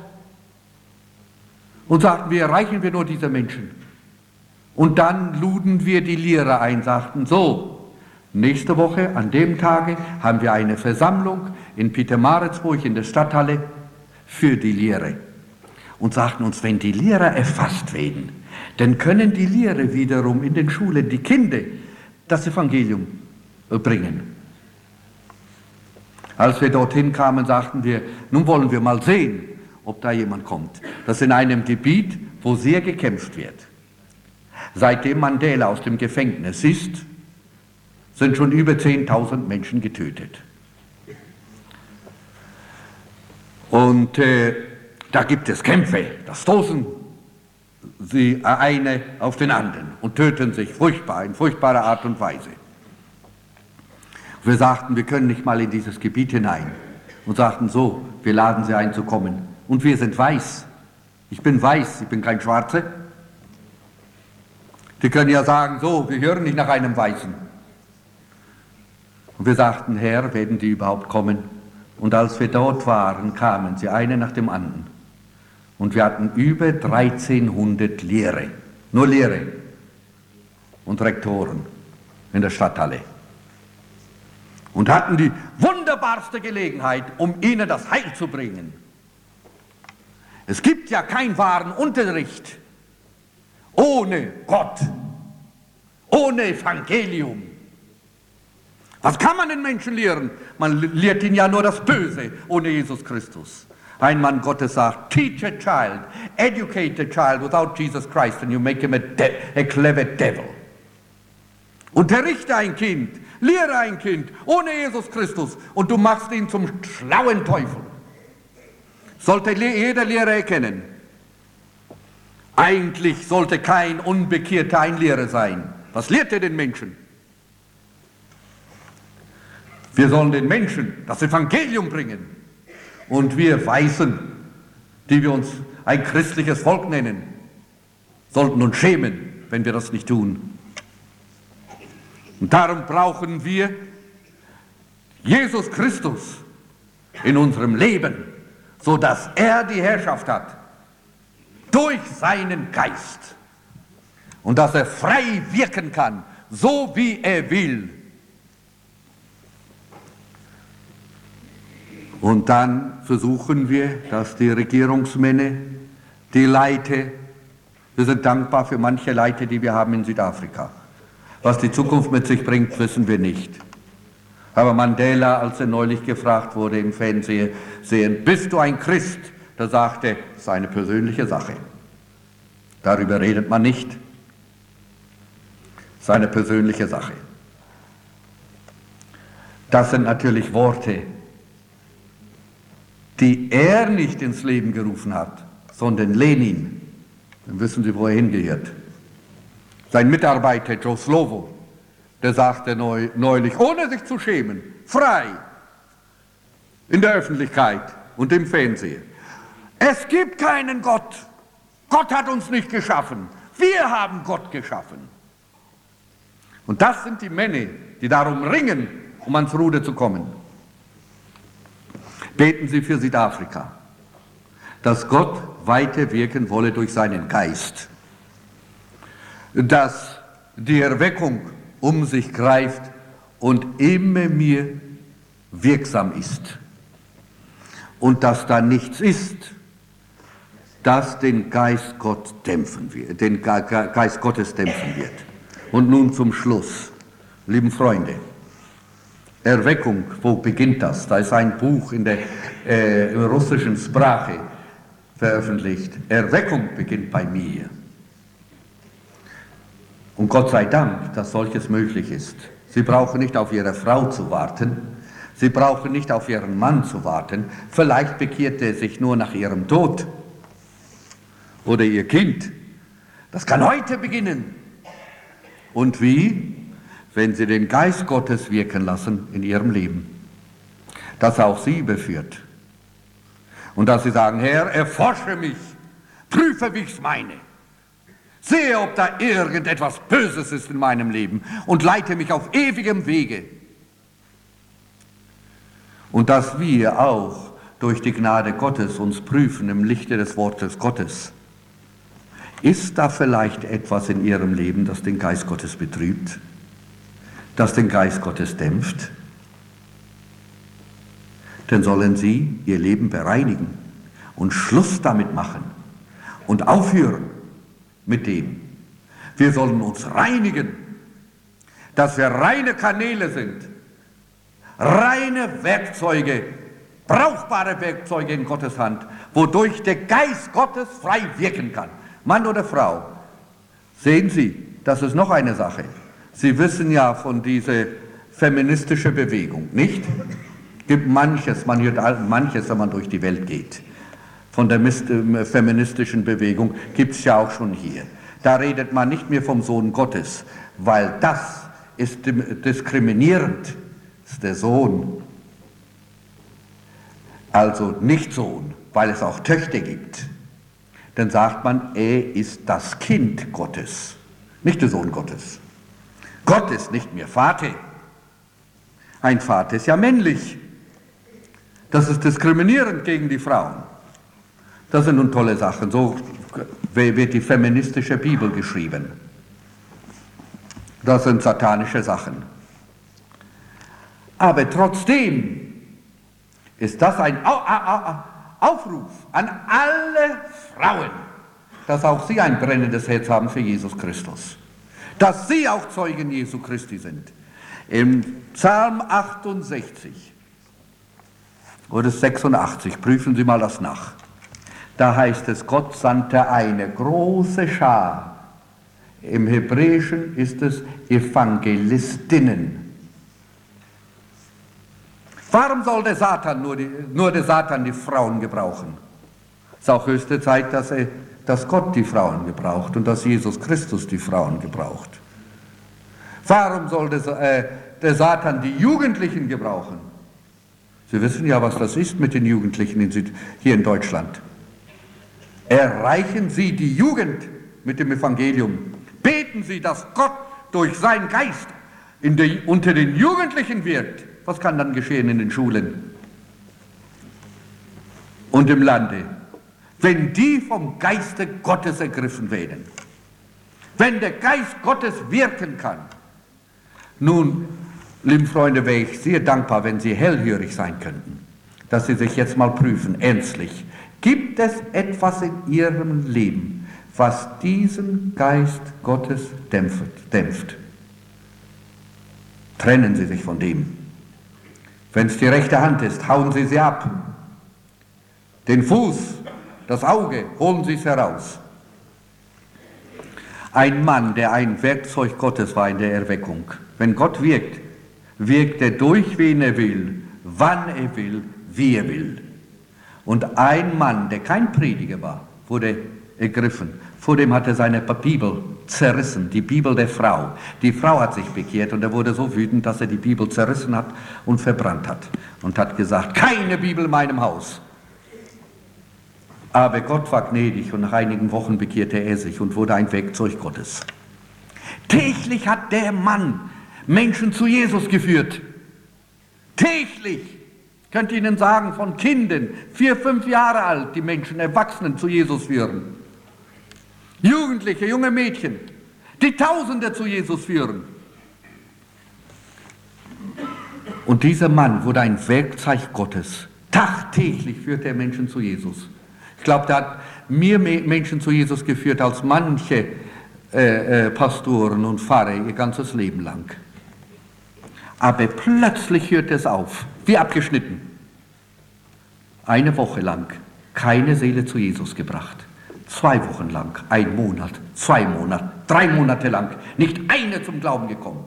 und sagten, wie erreichen wir nur diese Menschen? Und dann luden wir die Lehrer ein, sagten, so, nächste Woche, an dem Tage, haben wir eine Versammlung in Pietermaritzburg in der Stadthalle für die Lehrer. Und sagten uns, wenn die Lehrer erfasst werden, dann können die Lehrer wiederum in den Schulen die Kinder das Evangelium bringen. Als wir dorthin kamen, sagten wir, nun wollen wir mal sehen, ob da jemand kommt. Das ist in einem Gebiet, wo sehr gekämpft wird. Seitdem Mandela aus dem Gefängnis ist, sind schon über 10.000 Menschen getötet. Und da gibt es Kämpfe, da stoßen sie eine auf den anderen und töten sich furchtbar, in furchtbarer Art und Weise. Wir sagten, wir können nicht mal in dieses Gebiet hinein und sagten so, wir laden sie ein zu kommen. Und wir sind weiß. Ich bin weiß, ich bin kein Schwarzer. Die können ja sagen, so, wir hören nicht nach einem Weißen. Und wir sagten, Herr, werden die überhaupt kommen? Und als wir dort waren, kamen sie, eine nach dem anderen. Und wir hatten über 1300 Lehrer, nur Lehrer und Rektoren in der Stadthalle. Und hatten die wunderbarste Gelegenheit, um ihnen das Heil zu bringen. Es gibt ja keinen wahren Unterricht ohne Gott, ohne Evangelium. Was kann man den Menschen lehren? Man lehrt ihnen ja nur das Böse ohne Jesus Christus. Ein Mann Gottes sagt, teach a child, educate a child without Jesus Christ and you make him a clever devil. Unterrichte ein Kind, lehre ein Kind ohne Jesus Christus und du machst ihn zum schlauen Teufel. Sollte jeder Lehrer erkennen. Eigentlich sollte kein Unbekehrter ein Lehrer sein. Was lehrt er den Menschen? Wir sollen den Menschen das Evangelium bringen. Und wir Weißen, die wir uns ein christliches Volk nennen, sollten uns schämen, wenn wir das nicht tun. Und darum brauchen wir Jesus Christus in unserem Leben, sodass er die Herrschaft hat, durch seinen Geist. Und dass er frei wirken kann, so wie er will. Und dann versuchen wir, dass die Regierungsmänner, die Leute, wir sind dankbar für manche Leute, die wir haben in Südafrika. Was die Zukunft mit sich bringt, wissen wir nicht. Aber Mandela, als er neulich gefragt wurde im Fernsehen, bist du ein Christ? Da sagte er, das ist eine persönliche Sache. Darüber redet man nicht. Das ist eine persönliche Sache. Das sind natürlich Worte, die er nicht ins Leben gerufen hat, sondern Lenin. Dann wissen Sie, wo er hingehört. Sein Mitarbeiter Joe Slovo, der sagte neulich, ohne sich zu schämen, frei, in der Öffentlichkeit und im Fernsehen: Es gibt keinen Gott. Gott hat uns nicht geschaffen. Wir haben Gott geschaffen. Und das sind die Männer, die darum ringen, um ans Ruder zu kommen. Beten Sie für Südafrika, dass Gott weiter wirken wolle durch seinen Geist, dass die Erweckung um sich greift und immer mehr wirksam ist und dass da nichts ist, das den Geist Gottes dämpfen wird. Und nun zum Schluss, lieben Freunde. Erweckung, wo beginnt das? Da ist ein Buch in der russischen Sprache veröffentlicht. Erweckung beginnt bei mir. Und Gott sei Dank, dass solches möglich ist. Sie brauchen nicht auf Ihre Frau zu warten. Sie brauchen nicht auf Ihren Mann zu warten. Vielleicht bekehrt er sich nur nach Ihrem Tod. Oder Ihr Kind. Das kann heute beginnen. Und wie? Wenn Sie den Geist Gottes wirken lassen in Ihrem Leben, dass er auch Sie überführt. Und dass Sie sagen, Herr, erforsche mich, prüfe, wie ich es meine. Sehe, ob da irgendetwas Böses ist in meinem Leben und leite mich auf ewigem Wege. Und dass wir auch durch die Gnade Gottes uns prüfen im Lichte des Wortes Gottes. Ist da vielleicht etwas in Ihrem Leben, das den Geist Gottes betrübt? Das den Geist Gottes dämpft? Dann sollen Sie Ihr Leben bereinigen und Schluss damit machen und aufhören mit dem. Wir sollen uns reinigen, dass wir reine Kanäle sind, reine Werkzeuge, brauchbare Werkzeuge in Gottes Hand, wodurch der Geist Gottes frei wirken kann. Mann oder Frau, sehen Sie, das ist noch eine Sache. Sie wissen ja von dieser feministischen Bewegung, nicht? Es gibt manches, man hört manches, wenn man durch die Welt geht. Von der feministischen Bewegung gibt es ja auch schon hier. Da redet man nicht mehr vom Sohn Gottes, weil das ist diskriminierend. Das ist der Sohn. Also nicht Sohn, weil es auch Töchter gibt. Dann sagt man, er ist das Kind Gottes, nicht der Sohn Gottes. Gott ist nicht mehr Vater. Ein Vater ist ja männlich. Das ist diskriminierend gegen die Frauen. Das sind nun tolle Sachen. So wird die feministische Bibel geschrieben. Das sind satanische Sachen. Aber trotzdem ist das ein Aufruf an alle Frauen, dass auch sie ein brennendes Herz haben für Jesus Christus. Dass sie auch Zeugen Jesu Christi sind. Im Psalm 68 oder 86, prüfen Sie mal das nach. Da heißt es, Gott sandte eine große Schar. Im Hebräischen ist es Evangelistinnen. Warum soll der Satan nur der Satan die Frauen gebrauchen? Es ist auch höchste Zeit, dass Gott die Frauen gebraucht und dass Jesus Christus die Frauen gebraucht. Warum soll der Satan die Jugendlichen gebrauchen? Sie wissen ja, was das ist mit den Jugendlichen hier in Deutschland. Erreichen Sie die Jugend mit dem Evangelium. Beten Sie, dass Gott durch seinen Geist unter den Jugendlichen wirkt. Was kann dann geschehen in den Schulen und im Lande, wenn die vom Geiste Gottes ergriffen werden? Wenn der Geist Gottes wirken kann. Nun, liebe Freunde, wäre ich sehr dankbar, wenn Sie hellhörig sein könnten, dass Sie sich jetzt mal prüfen, ernstlich. Gibt es etwas in Ihrem Leben, was diesen Geist Gottes dämpft? Trennen Sie sich von dem. Wenn es die rechte Hand ist, hauen Sie sie ab. Den Fuß, das Auge, holen Sie es heraus. Ein Mann, der ein Werkzeug Gottes war in der Erweckung. Wenn Gott wirkt, wirkt er durch, wen er will, wann er will, wie er will. Und ein Mann, der kein Prediger war, wurde ergriffen. Vor dem hat er seine Bibel zerrissen, die Bibel der Frau. Die Frau hat sich bekehrt und er wurde so wütend, dass er die Bibel zerrissen hat und verbrannt hat. Und hat gesagt, keine Bibel in meinem Haus. Aber Gott war gnädig und nach einigen Wochen bekehrte er sich und wurde ein Werkzeug Gottes. Täglich hat der Mann Menschen zu Jesus geführt. Täglich. Ich könnte Ihnen sagen, von Kindern, 4, 5 Jahre alt, die Menschen, Erwachsenen zu Jesus führen. Jugendliche, junge Mädchen, die Tausende zu Jesus führen. Und dieser Mann wurde ein Werkzeug Gottes. Tagtäglich führte er Menschen zu Jesus. Ich glaube, der hat mehr Menschen zu Jesus geführt als manche Pastoren und Pfarrer ihr ganzes Leben lang. Aber plötzlich hört es auf, wie abgeschnitten. Eine Woche lang keine Seele zu Jesus gebracht. 2 Wochen lang, 1 Monat, 2 Monate, 3 Monate lang, nicht eine zum Glauben gekommen.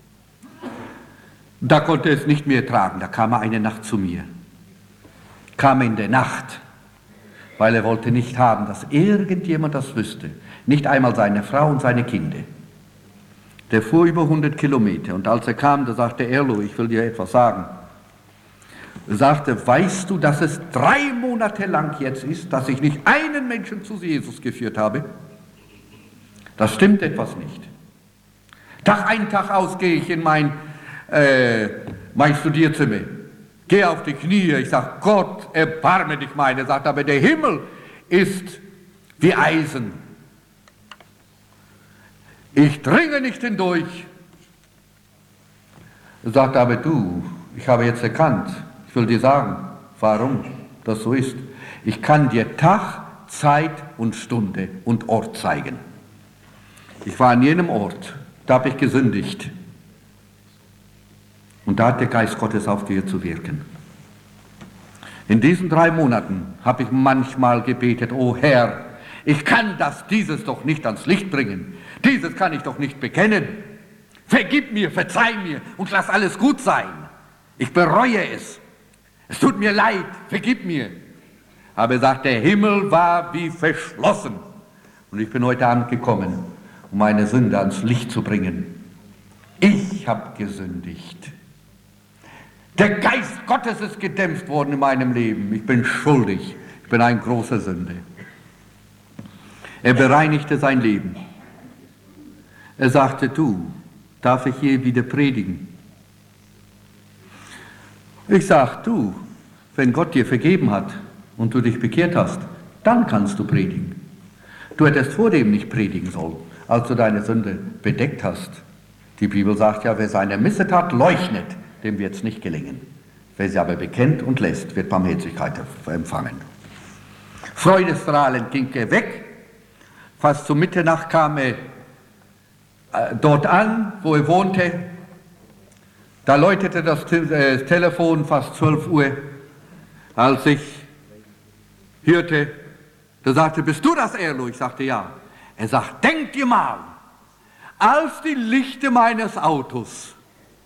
Da konnte er es nicht mehr tragen, da kam er eine Nacht zu mir. Kam in der Nacht, weil er wollte nicht haben, dass irgendjemand das wüsste. Nicht einmal seine Frau und seine Kinder. Der fuhr über 100 Kilometer und als er kam, da sagte Erlo, ich will dir etwas sagen. Er sagte, weißt du, dass es 3 Monate lang jetzt ist, dass ich nicht einen Menschen zu Jesus geführt habe? Das stimmt etwas nicht. Tag ein, Tag aus gehe ich in mein Studierzimmer, gehe auf die Knie, ich sage, Gott, erbarme dich meine. Er sagt, aber der Himmel ist wie Eisen. Ich dringe nicht hindurch. Er sagt, aber du, ich habe jetzt erkannt, ich will dir sagen, warum das so ist. Ich kann dir Tag, Zeit und Stunde und Ort zeigen. Ich war an jenem Ort, da habe ich gesündigt. Und da hat der Geist Gottes aufgehört zu wirken. In diesen 3 Monaten habe ich manchmal gebetet, oh Herr, ich kann dieses doch nicht ans Licht bringen. Dieses kann ich doch nicht bekennen. Vergib mir, verzeih mir und lass alles gut sein. Ich bereue es. Es tut mir leid, vergib mir. Aber er sagt, der Himmel war wie verschlossen. Und ich bin heute Abend gekommen, um meine Sünde ans Licht zu bringen. Ich habe gesündigt. Der Geist Gottes ist gedämpft worden in meinem Leben. Ich bin schuldig. Ich bin ein großer Sünder. Er bereinigte sein Leben. Er sagte, du, darf ich hier wieder predigen? Ich sag, du, wenn Gott dir vergeben hat und du dich bekehrt hast, dann kannst du predigen. Du hättest vor dem nicht predigen sollen, als du deine Sünde bedeckt hast. Die Bibel sagt ja, wer seine Missetat leugnet, dem wird es nicht gelingen. Wer sie aber bekennt und lässt, wird Barmherzigkeit empfangen. Freudestrahlend ging er weg. Fast zur Mitternacht kam er dort an, wo er wohnte. Da läutete das Telefon, fast 12 Uhr. Als ich hörte, der sagte, bist du das, Erlo? Ich sagte, ja. Er sagt, denk dir mal, als die Lichter meines Autos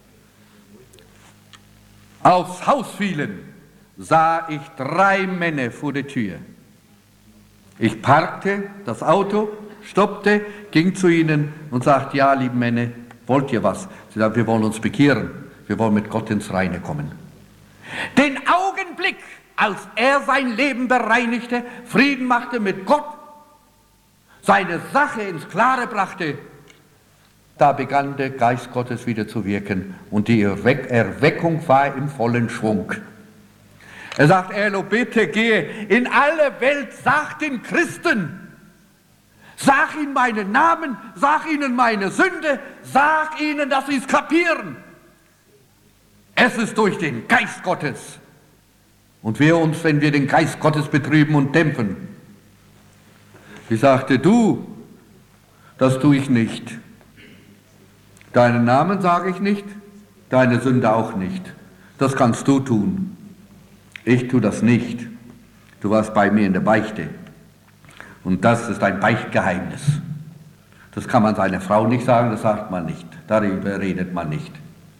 aufs Haus fielen, sah ich 3 Männer vor der Tür. Ich parkte das Auto, stoppte, ging zu ihnen und sagte, ja, liebe Männer, wollt ihr was? Sie sagten, wir wollen uns bekehren, wir wollen mit Gott ins Reine kommen. Den Augenblick, als er sein Leben bereinigte, Frieden machte mit Gott, seine Sache ins Klare brachte, da begann der Geist Gottes wieder zu wirken und die Erweckung war im vollen Schwung. Er sagt, Erlo, bitte gehe in alle Welt, sag den Christen, sag ihnen meinen Namen, sag ihnen meine Sünde, sag ihnen, dass sie es kapieren. Es ist durch den Geist Gottes. Und wir uns, wenn wir den Geist Gottes betrüben und dämpfen. Ich sagte, du, das tue ich nicht. Deinen Namen sage ich nicht, deine Sünde auch nicht. Das kannst du tun. Ich tue das nicht. Du warst bei mir in der Beichte. Und das ist ein Beichtgeheimnis. Das kann man seiner Frau nicht sagen, das sagt man nicht. Darüber redet man nicht.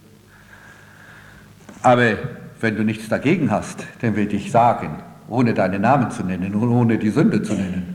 Aber wenn du nichts dagegen hast, dann will ich sagen, ohne deinen Namen zu nennen und ohne die Sünde zu nennen.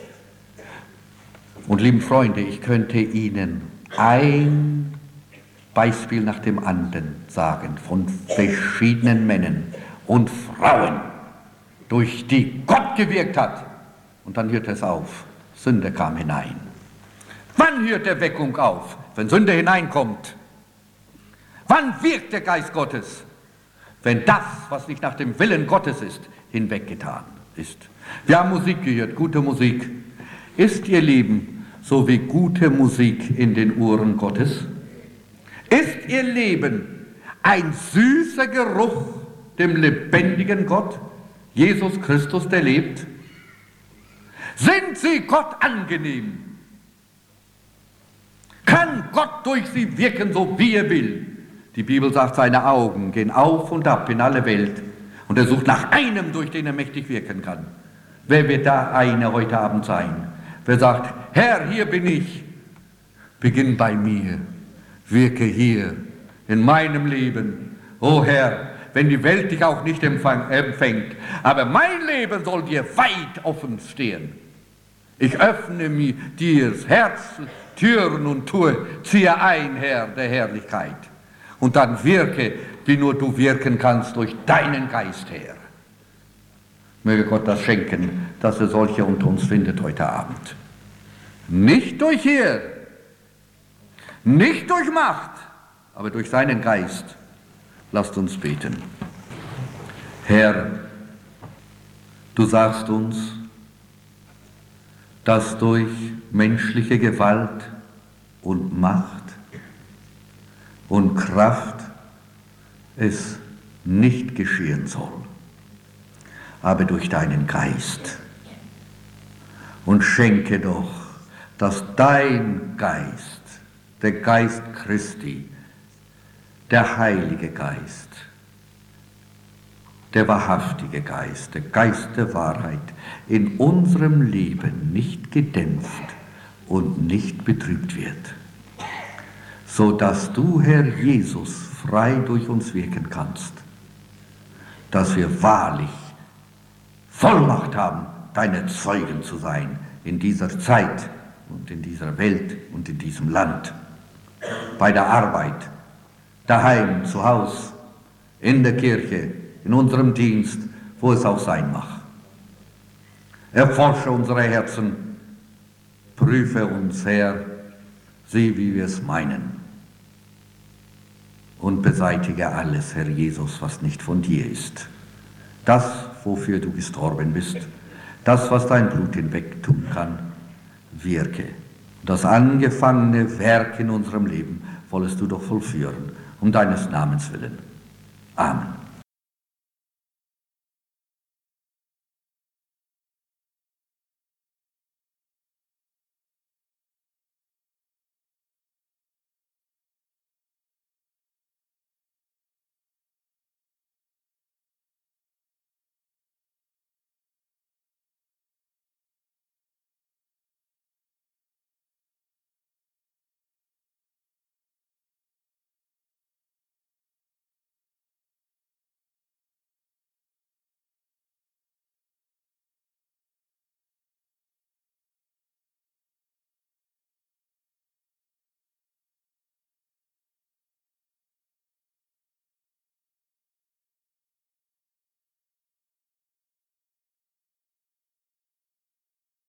Und lieben Freunde, ich könnte Ihnen ein Beispiel nach dem anderen sagen von verschiedenen Männern und Frauen, durch die Gott gewirkt hat. Und dann hört es auf. Sünde kam hinein. Wann hört Erweckung auf? Wenn Sünde hineinkommt. Wann wirkt der Geist Gottes? Wenn das, was nicht nach dem Willen Gottes ist, hinweggetan ist. Wir haben Musik gehört, gute Musik. Ist ihr Leben so wie gute Musik in den Ohren Gottes? Ist ihr Leben ein süßer Geruch dem lebendigen Gott, Jesus Christus, der lebt? Sind sie Gott angenehm? Kann Gott durch sie wirken, so wie er will? Die Bibel sagt, seine Augen gehen auf und ab in alle Welt. Und er sucht nach einem, durch den er mächtig wirken kann. Wer wird da einer heute Abend sein? Wer sagt, Herr, hier bin ich. Beginn bei mir. Wirke hier in meinem Leben. O Herr, wenn die Welt dich auch nicht empfängt, aber mein Leben soll dir weit offen stehen. Ich öffne mir dir das Herz, Türen und Tore, ziehe ein, Herr, der Herrlichkeit. Und dann wirke, wie nur du wirken kannst, durch deinen Geist, Herr. Möge Gott das schenken, dass er solche unter uns findet heute Abend. Nicht durch Heer, nicht durch Macht, aber durch seinen Geist. Lasst uns beten. Herr, du sagst uns, dass durch menschliche Gewalt und Macht und Kraft es nicht geschehen soll, aber durch deinen Geist. Und schenke doch, dass dein Geist, der Geist Christi, der Heilige Geist, der wahrhaftige Geist, der Geist der Wahrheit in unserem Leben nicht gedämpft und nicht betrübt wird, so dass du, Herr Jesus, frei durch uns wirken kannst, dass wir wahrlich Vollmacht haben, deine Zeugen zu sein in dieser Zeit und in dieser Welt und in diesem Land, bei der Arbeit, daheim, zu Hause, in der Kirche, in unserem Dienst, wo es auch sein mag. Erforsche unsere Herzen, prüfe uns, Herr, sieh, wie wir es meinen und beseitige alles, Herr Jesus, was nicht von dir ist. Das, wofür du gestorben bist, das, was dein Blut hinweg tun kann, wirke. Das angefangene Werk in unserem Leben wollest du doch vollführen, um deines Namens willen. Amen.